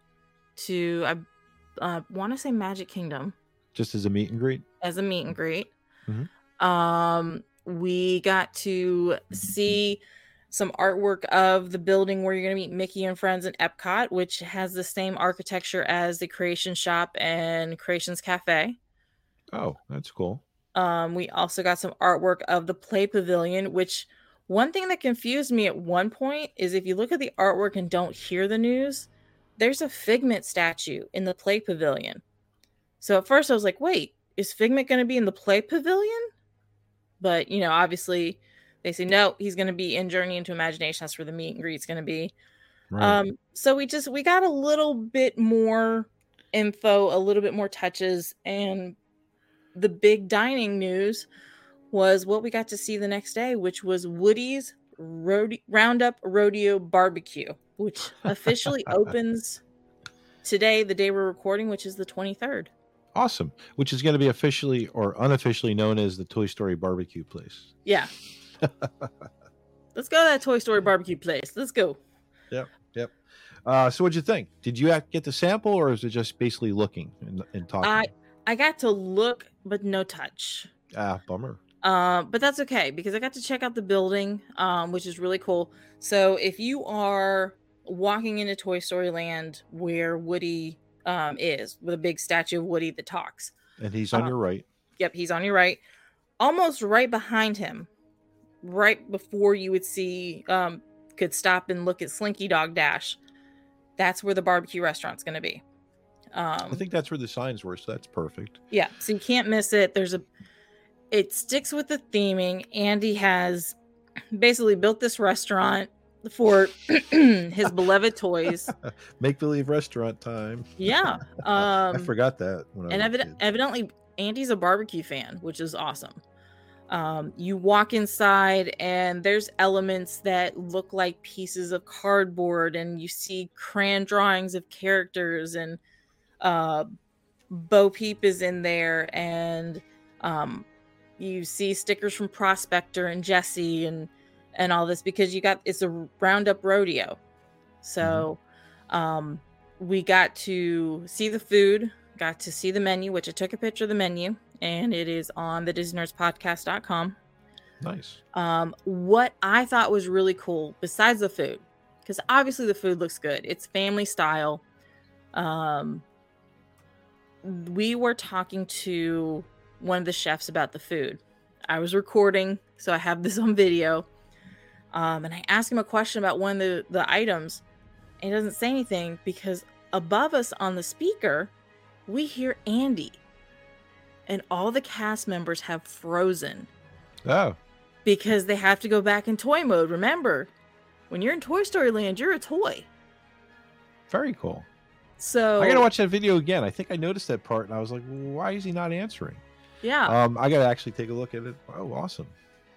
to, I uh, want to say Magic Kingdom Just as a meet and greet. as a meet and greet. Mhm. Um, we got to see some artwork of the building where you're going to meet Mickey and Friends in Epcot, which has the same architecture as the Creation Shop and Creations Cafe. Oh, that's cool. Um, we also got some artwork of the Play Pavilion, which one thing that confused me at one point is if you look at the artwork and don't hear the news, there's a Figment statue in the Play Pavilion. So at first I was like, wait, is Figment going to be in the Play Pavilion? But, you know, obviously they say, no, he's going to be in Journey into Imagination. That's where the meet and greet's going to be. Right. Um, so we just, we got a little bit more info, a little bit more touches, and the big dining news was what we got to see the next day, which was Woody's Rode- Roundup Rodeo Barbecue, which officially opens today, the day we're recording, which is the twenty-third. Awesome. Which is going to be officially or unofficially known as the Toy Story barbecue place. Yeah. Let's go to that Toy Story barbecue place. Let's go. Yep. Yep. Uh, so what'd you think? Did you get the sample, or is it just basically looking and, and talking? I I got to look, but no touch. Ah, bummer. Uh, but that's okay because I got to check out the building, um, which is really cool. So if you are walking into Toy Story Land where Woody um, is, with a big statue of Woody that talks. And he's on um, your right. Yep, he's on your right. Almost right behind him, right before you would see, um, could stop and look at Slinky Dog Dash. That's where the barbecue restaurant's going to be. Um, I think that's where the signs were, so that's perfect. Yeah, so you can't miss it. There's a... It sticks with the theming. Andy has basically built this restaurant for his beloved toys. Make believe restaurant time. Yeah. Um, I forgot that. When I and was a evi- kid. evidently, Andy's a barbecue fan, which is awesome. Um, you walk inside, and there's elements that look like pieces of cardboard, and you see crayon drawings of characters, and uh, Bo Peep is in there, and um, you see stickers from Prospector and Jesse and and all this because you got it's a roundup rodeo. So mm-hmm. um we got to see the food, got to see the menu, which I took a picture of the menu, and it is on the disney nerds podcast dot com. Nice. Um what I thought was really cool besides the food, because obviously the food looks good, it's family style. Um we were talking to one of the chefs about the food. I was recording, so I have this on video. Um, and I asked him a question about one of the, the items, and he doesn't say anything because above us on the speaker, we hear Andy. And all the cast members have frozen. Oh. Because they have to go back in toy mode. Remember, when you're in Toy Story Land, you're a toy. Very cool. So I gotta watch that video again. I think I noticed that part, and I was like, why is he not answering? Yeah. Um, I gotta actually take a look at it. Oh, awesome.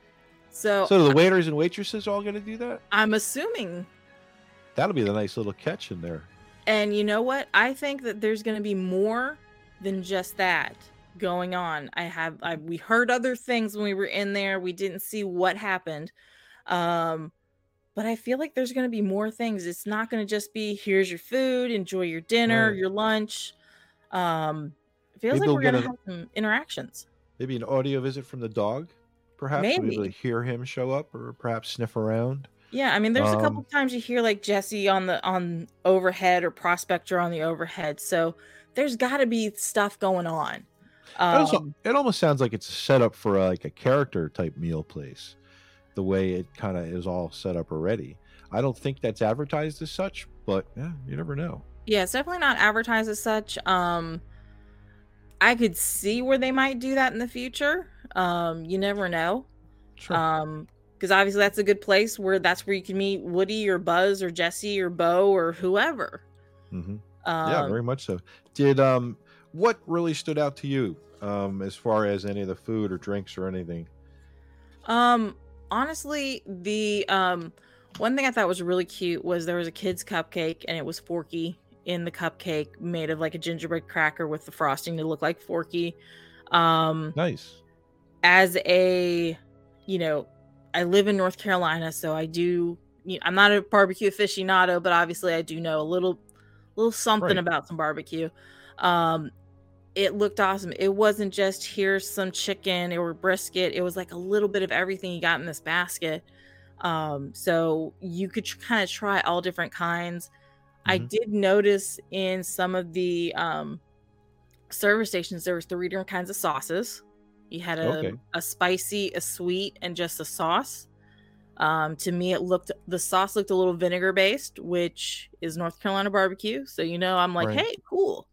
So, so the waiters and waitresses all gonna do that? I'm assuming. That'll be the nice little catch in there. And you know what? I think that there's going to be more than just that going on. I have, I, we heard other things when we were in there. We didn't see what happened. Um, but I feel like there's going to be more things. It's not going to just be, here's your food, enjoy your dinner, right. your lunch. Um, it feels maybe like we're going to an, have some interactions. Maybe an audio visit from the dog, perhaps. Maybe. We'll be able to hear him show up or perhaps sniff around. Yeah, I mean, there's um, a couple times you hear like Jesse on the on overhead or Prospector on the overhead. So there's got to be stuff going on. Um, it, also, it almost sounds like it's set up for a, like a character type meal place, the way it kind of is all set up already. I don't think that's advertised as such, but yeah, you never know. Yeah, it's definitely not advertised as such. Um, I could see where they might do that in the future. Um, you never know. Sure. Um, because obviously that's a good place where that's where you can meet Woody or Buzz or Jesse or Bo or whoever. Mm-hmm. Um, yeah, very much so. Did um, what really stood out to you um, as far as any of the food or drinks or anything? Um, honestly, the um, one thing I thought was really cute was there was a kid's cupcake, and it was Forky in the cupcake, made of like a gingerbread cracker with the frosting to look like Forky. Um, nice. As a, you know, I live in North Carolina, so I do. You know, I'm not a barbecue aficionado, but obviously I do know a little, little something right. about some barbecue. Um, it looked awesome. It wasn't just here's some chicken or brisket. It was like a little bit of everything you got in this basket. Um, so you could tr- kind of try all different kinds. Mm-hmm. I did notice in some of the um, service stations there was three different kinds of sauces. You had a, okay. a spicy, a sweet, and just a sauce. Um, to me, it looked the sauce looked a little vinegar based, which is North Carolina barbecue. So you know, I'm like, right. hey, cool.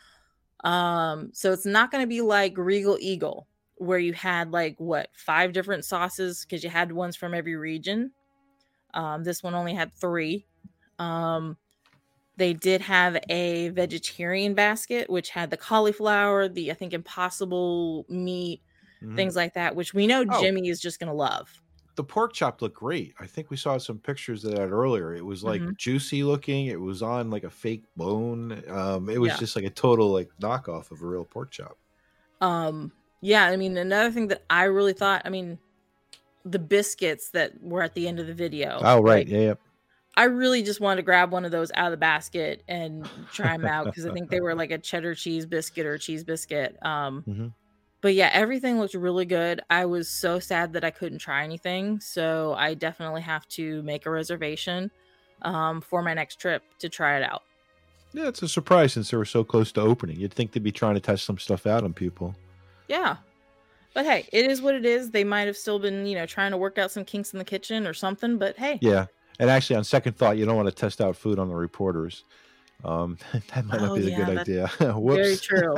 Um, so it's not going to be like Regal Eagle, where you had like what five different sauces because you had ones from every region. Um, this one only had three. Um, they did have a vegetarian basket, which had the cauliflower, the I think Impossible meat, mm-hmm. things like that, which we know oh. Jimmy is just going to love. the pork chop looked great. I think we saw some pictures of that earlier. It was like Mhm. juicy looking. It was on like a fake bone. Um, it was Yeah. just like a total like knockoff of a real pork chop. Um, yeah, I mean, another thing that I really thought, I mean, the biscuits that were at the end of the video. Oh, right. like, Yeah, yeah. I really just wanted to grab one of those out of the basket and try them out because I think they were like a cheddar cheese biscuit or a cheese biscuit. Um, Mhm. but yeah, everything looked really good. I was so sad that I couldn't try anything, so I definitely have to make a reservation um, for my next trip to try it out. Yeah, it's a surprise since they were so close to opening. You'd think they'd be trying to test some stuff out on people. Yeah. But hey, it is what it is. They might have still been, you know, trying to work out some kinks in the kitchen or something, but hey. Yeah. And actually, on second thought, you don't want to test out food on the reporters. Um, that might not Oh, be the yeah, good that's idea. very Whoops. true.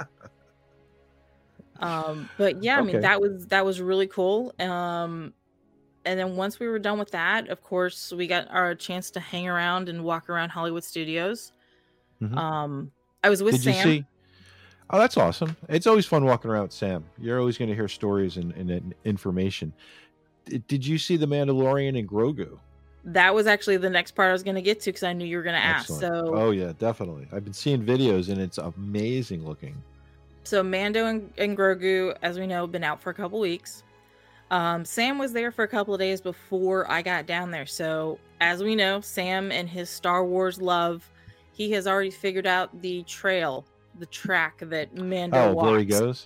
Um, but yeah, I mean Okay. that was that was really cool. Um, and then once we were done with that, of course, we got our chance to hang around and walk around Hollywood Studios. Mhm. Um, I was with Did you Sam. see? Oh, that's awesome. It's always fun walking around with Sam. You're always going to hear stories and, and, and information. Did, did you see The Mandalorian and Grogu? That was actually the next part I was going to get to because I knew you were going to ask. Excellent. So, Oh, yeah, definitely. I've been seeing videos, and it's amazing looking. so Mando and, and Grogu, as we know, have been out for a couple weeks. Um, Sam was there for a couple of days before I got down there. So, as we know, Sam and his Star Wars love, he has already figured out the trail, the track that Mando Oh, walks. there he goes.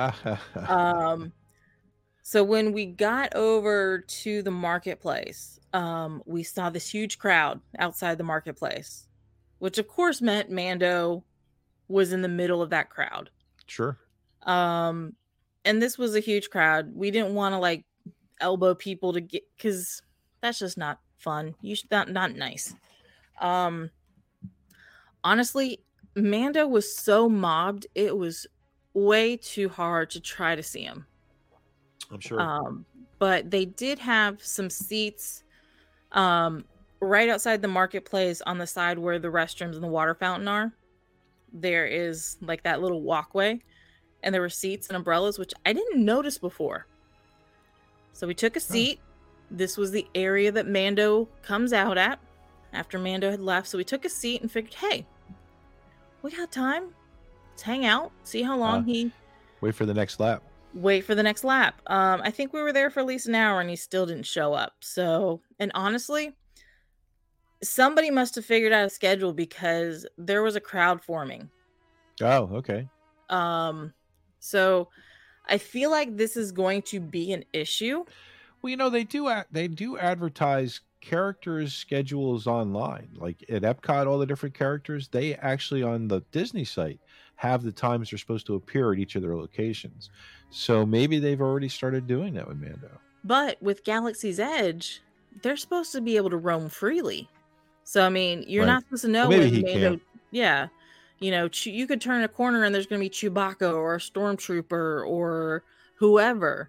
Um, so when we got over to the marketplace, um, we saw this huge crowd outside the marketplace, which of course meant Mando was in the middle of that crowd. Sure. Um, and this was a huge crowd. We didn't want to like elbow people to get, because that's just not fun. You should not not nice. Um, honestly, Mando was so mobbed, it was way too hard to try to see him. I'm sure. Um, but they did have some seats um, right outside the marketplace on the side where the restrooms and the water fountain are. There is like that little walkway, and there were seats and umbrellas, which I didn't notice before. So we took a seat. This was the area that Mando comes out at after Mando had left. So we took a seat and figured, hey, we got time. Let's hang out, see how long Uh, he Wait for the next lap. wait for the next lap. Um, I think we were there for at least an hour and he still didn't show up. So, and honestly, somebody must have figured out a schedule because there was a crowd forming. Oh, okay. Um, so I feel like this is going to be an issue. Well, you know, they do a- they do advertise characters' schedules online. Like at Epcot, all the different characters, they actually on the Disney site have the times they're supposed to appear at each of their locations. So maybe they've already started doing that with Mando. But with Galaxy's Edge, they're supposed to be able to roam freely. So I mean, you're Right. not supposed to know Well, maybe when he Mando. can't. Yeah, you know, Chew- you could turn a corner and there's going to be Chewbacca or a stormtrooper or whoever.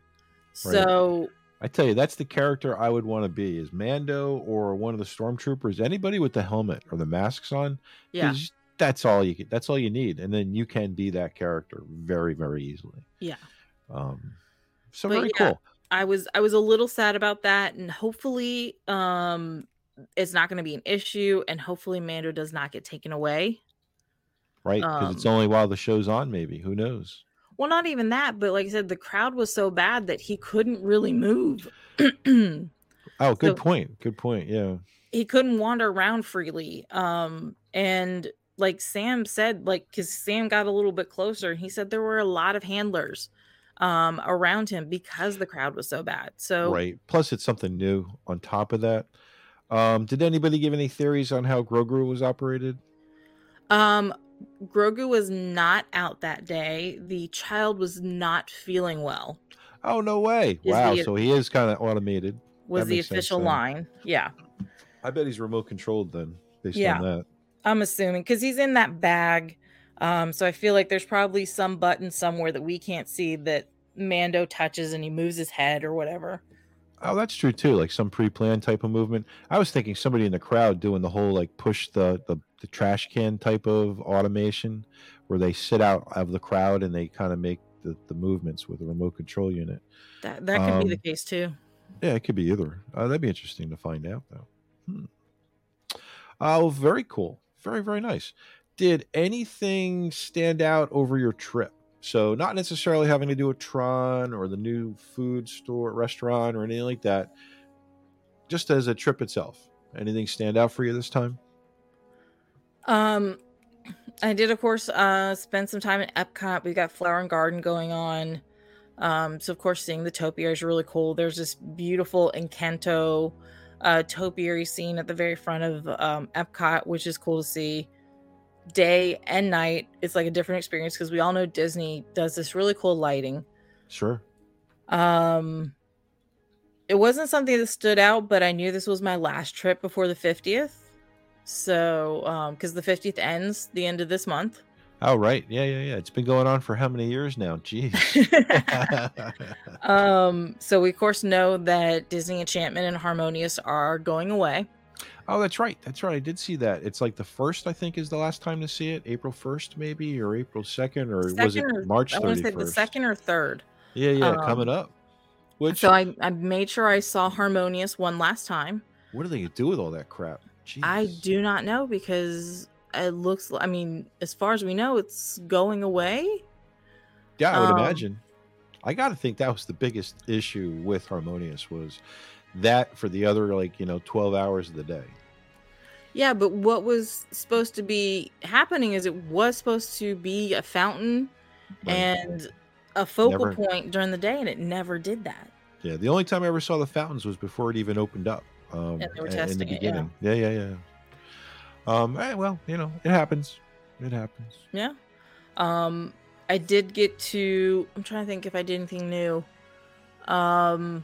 So I tell you, that's the character I would want to be: is Mando or one of the stormtroopers, anybody with the helmet or the masks on. yeah, 'Cause that's all you. That's all you need, and then you can be that character very, very easily. yeah. Um, so But very yeah, cool. I was I was a little sad about that, and hopefully, um, it's not going to be an issue, and hopefully Mando does not get taken away. Right? Because it's Um, only while the show's on, maybe. Who knows? well, not even that, but like I said, the crowd was so bad that he couldn't really move. Oh, good So point. Good point. Yeah. he couldn't wander around freely. Um, and like Sam said, like because Sam got a little bit closer, and he said there were a lot of handlers um around him because the crowd was so bad. So Right. Plus, it's something new on top of that. Um, did anybody give any theories on how Grogu was operated? um Grogu was not out that day. The child was not feeling well, Oh, no way. is Wow. the So he is kind of automated. was That the makes sense official then. line. Yeah. I bet he's remote controlled then, based Yeah. on that. I'm assuming because he's in that bag. Um, so I feel like there's probably some button somewhere that we can't see that Mando touches and he moves his head or whatever. Oh, that's true too. Like some pre-planned type of movement. I was thinking somebody in the crowd doing the whole like push the the, the trash can type of automation, where they sit out of the crowd and they kind of make the, the movements with a remote control unit. That that could be the Um, case too. Yeah, it could be either. Uh, that'd be interesting to find out, though. Hmm. Oh, very cool. Very, very nice. Did anything stand out over your trip? So, not necessarily having to do with Tron or the new food store, restaurant, or anything like that. Just as a trip itself. Anything stand out for you this time? Um, I did, of course, uh, spend some time at Epcot. We got Flower and Garden going on. Um, so, of course, seeing the topiary is really cool. There's this beautiful Encanto uh, topiary scene at the very front of um, Epcot, which is cool to see. Day and night, it's like a different experience because we all know Disney does this really cool lighting. Sure. Um, it wasn't something that stood out, but I knew this was my last trip before the fiftieth. So, um, because the fiftieth ends the end of this month. Oh, right. Yeah, yeah, yeah. It's been going on for how many years now? Jeez. um, so we of course know that Disney Enchantment and Harmonious are going away. Oh, that's right. That's right. I did see that. It's like the first, I think, is the last time to see it. April first, maybe, or April second, or Second was it or- March I thirty-first? want to say the second or third. Yeah, yeah, um, coming up. Which, So I, I made sure I saw Harmonious one last time. what do they do with all that crap? Jeez. I do not know because it looks, I mean, as far as we know, it's going away. Yeah, I would um, imagine. I got to think that was the biggest issue with Harmonious was that for the other, like, you know, twelve hours of the day. Yeah, but what was supposed to be happening is it was supposed to be a fountain Right. and a focal Never- point during the day, and it never did that. Yeah, the only time I ever saw the fountains was before it even opened up. Um, And they were in the testing it, yeah. beginning. Yeah, yeah, yeah. Um, eh, well, you know, it happens. It happens. Yeah. Um, I did get to. I'm trying to think if I did anything new. Um,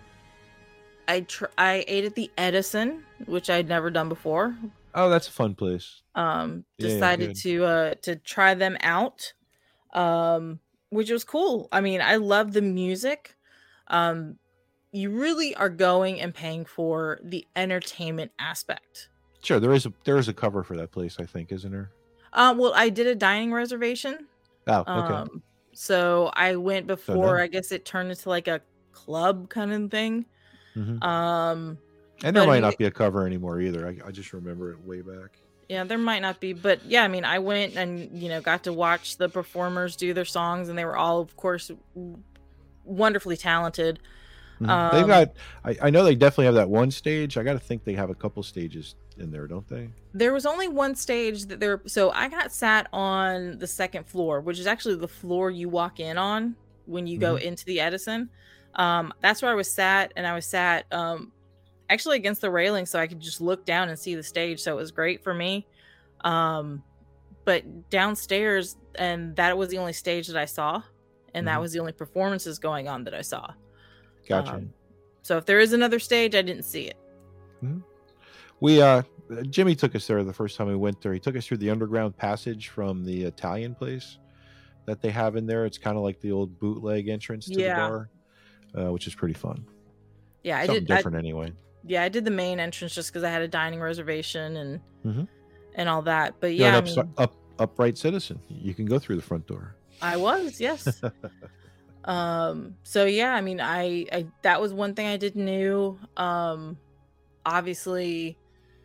I tr- I ate at the Edison, which I'd never done before. Oh, that's a fun place. Um, Yeah, decided good. to uh to try them out. Um, which was cool. I mean, I love the music. Um, you really are going and paying for the entertainment aspect. Sure, there is a there is a cover for that place, I think, isn't there? Um, well, I did a dining reservation. Oh, okay. Um, so I went before. no. I guess it turned into like a club kind of thing. Mhm. Um, And there but I might mean, not be a cover anymore either. I, I just remember it way back. yeah, there might not be, but yeah, I mean, I went and you know got to watch the performers do their songs, and they were all, of course, w- wonderfully talented. Mhm. They've Um, got. I, I know they definitely have that one stage. I got to think they have a couple stages in there, don't they? There was only one stage that there. So I got sat on the second floor, which is actually the floor you walk in on when you go into the Edison. Um, that's where I was sat, and I was sat um, actually against the railing, so I could just look down and see the stage. So it was great for me. Um, but downstairs, and that was the only stage that I saw, and that Mhm. was the only performances going on that I saw. Gotcha. Um, so if there is another stage, I didn't see it. We uh Jimmy took us there the first time we went there. He took us through the underground passage from the Italian place that they have in there. It's kind of like the old bootleg entrance to Yeah. the bar, uh, which is pretty fun. Yeah, I Something did. I, different anyway. yeah, I did the main entrance just because I had a dining reservation and Mhm. and all that. But You're yeah, I an mean, ups- up upright citizen. You can go through the front door. I was, yes. um, so yeah, I mean, I, I that was one thing I did new. Um, obviously,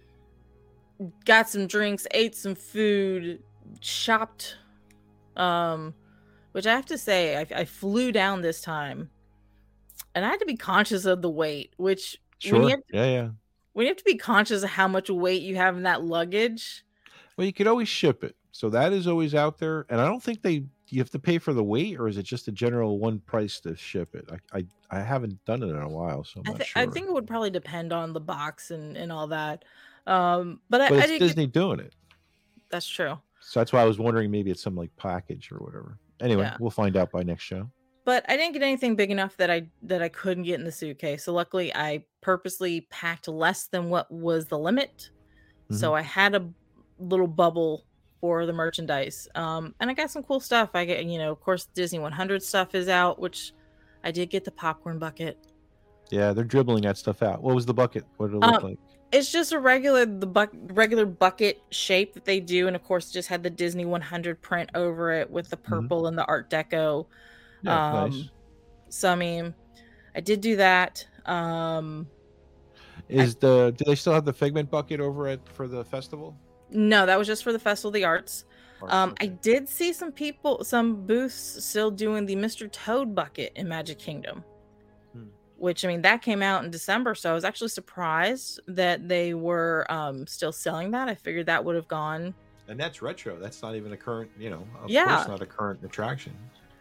got some drinks, ate some food, shopped. Um, which I have to say, I, I flew down this time, and I had to be conscious of the weight. Which when Sure. you have Yeah, yeah. when you have to be conscious of how much weight you have in that luggage. Well, you could always ship it, so that is always out there. And I don't think they you have to pay for the weight, or is it just a general one price to ship it? I I, I haven't done it in a while, so I'm I, not th- sure. I think it would probably depend on the box and, and all that. Um, but I, but I it's did get- Disney doing it, that's true. so that's why I was wondering maybe it's some like package or whatever. Anyway, Yeah. we'll find out by next show. But I didn't get anything big enough that I that I couldn't get in the suitcase. So luckily, I purposely packed less than what was the limit. So I had a little bubble for the merchandise, um, and I got some cool stuff. I get, you know, of course, Disney one hundred stuff is out, which I did get the popcorn bucket. Yeah, they're dribbling that stuff out. What was the bucket? What did it look Um, like? It's just a regular the buck regular bucket shape that they do, and of course, it just had the Disney one hundred print over it with the purple and the Art Deco. Yeah, um, nice. So I mean, I did do that. Um, Is the do they still have the Figment bucket over at for the festival? no, that was just for the Festival of the Arts. Arts, Um, I okay. did see some people, some booths still doing the Mister Toad bucket in Magic Kingdom, Hmm. which I mean that came out in December, so I was actually surprised that they were um, still selling that. I figured that would have gone. And that's retro. That's not even a current, you know, of Yeah. course not a current attraction.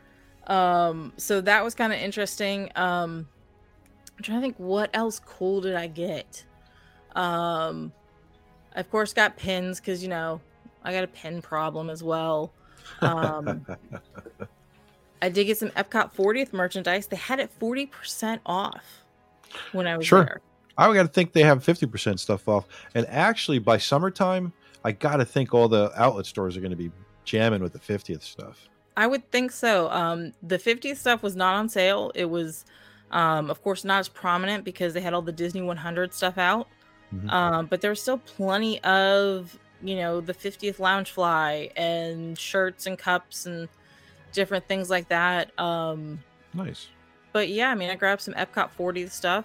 Um, so that was kind of interesting. Um, I'm trying to think what else cool did I get. Um, I of course got pins because you know I got a pin problem as well. Um, I did get some Epcot fortieth merchandise. They had it forty percent off when I was Sure. there. I got to think they have fifty percent stuff off. And actually, by summertime, I got to think all the outlet stores are going to be jamming with the fiftieth stuff. I would think so. Um, the fiftieth stuff was not on sale. It was, um, of course, not as prominent because they had all the Disney one hundred stuff out. Mhm. Um, but there was still plenty of, you know, the fiftieth Loungefly and shirts and cups and different things like that. Um, Nice. but yeah, I mean, I grabbed some Epcot fortieth stuff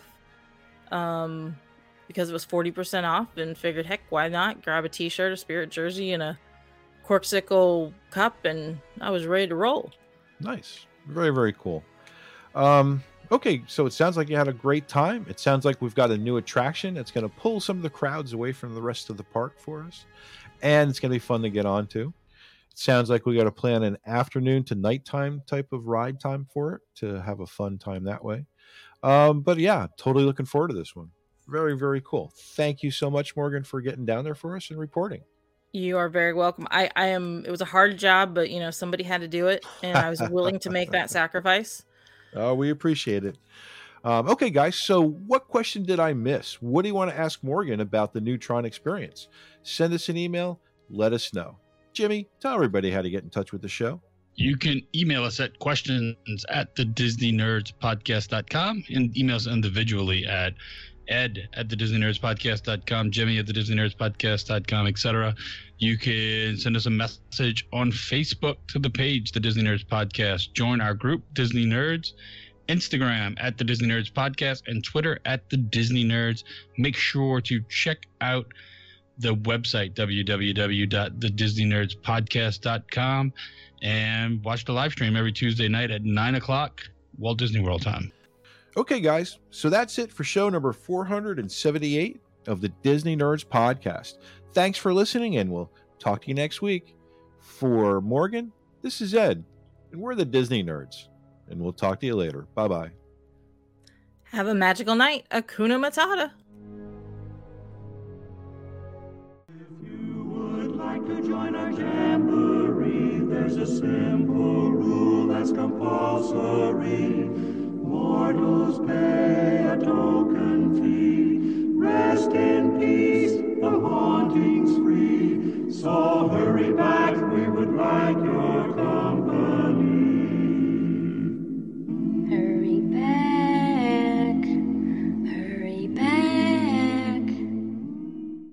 um, because it was forty percent off and figured, heck, why not grab a t-shirt, a Spirit jersey, and a Corksicle cup, and I was ready to roll. Nice. Very, very cool. Um, okay, so it sounds like you had a great time. It sounds like we've got a new attraction that's going to pull some of the crowds away from the rest of the park for us. And it's going to be fun to get on to. It sounds like we got to plan an afternoon to nighttime type of ride time for it to have a fun time that way. Um, but yeah, totally looking forward to this one. Very, very cool. Thank you so much, Morgan, for getting down there for us and reporting. You are very welcome. I, I am, it was a hard job, but you know, somebody had to do it, and I was willing to make that sacrifice. Oh, we appreciate it. Um, okay, guys. So, what question did I miss? What do you want to ask Morgan about the Neutron experience? Send us an email. Let us know. Jimmy, tell everybody how to get in touch with the show. You can email us at questions at the Disney Nerds Podcast dot com and email us individually at Ed at the Disney Nerds Podcast dot com, Jimmy at the Disney Nerds Podcast dot com, et cetera. You can send us a message on Facebook to the page, The Disney Nerds Podcast. Join our group, Disney Nerds. Instagram at the Disney Nerds Podcast and Twitter at the Disney Nerds. Make sure to check out the website, w w w dot the disney nerds podcast dot com, and watch the live stream every Tuesday night at nine o'clock Walt Disney World time. Okay, guys. So that's it for show number four hundred seventy-eight of the Disney Nerds Podcast. Thanks for listening, and we'll talk to you next week. For Morgan, this is Ed, and we're the Disney Nerds. And we'll talk to you later. Bye-bye. Have a magical night. Hakuna Matata. If you would like to join our jamboree, there's a simple rule that's compulsory. Mortals pay a token fee. Rest in peace, the haunting's free. So hurry back, we would like your company.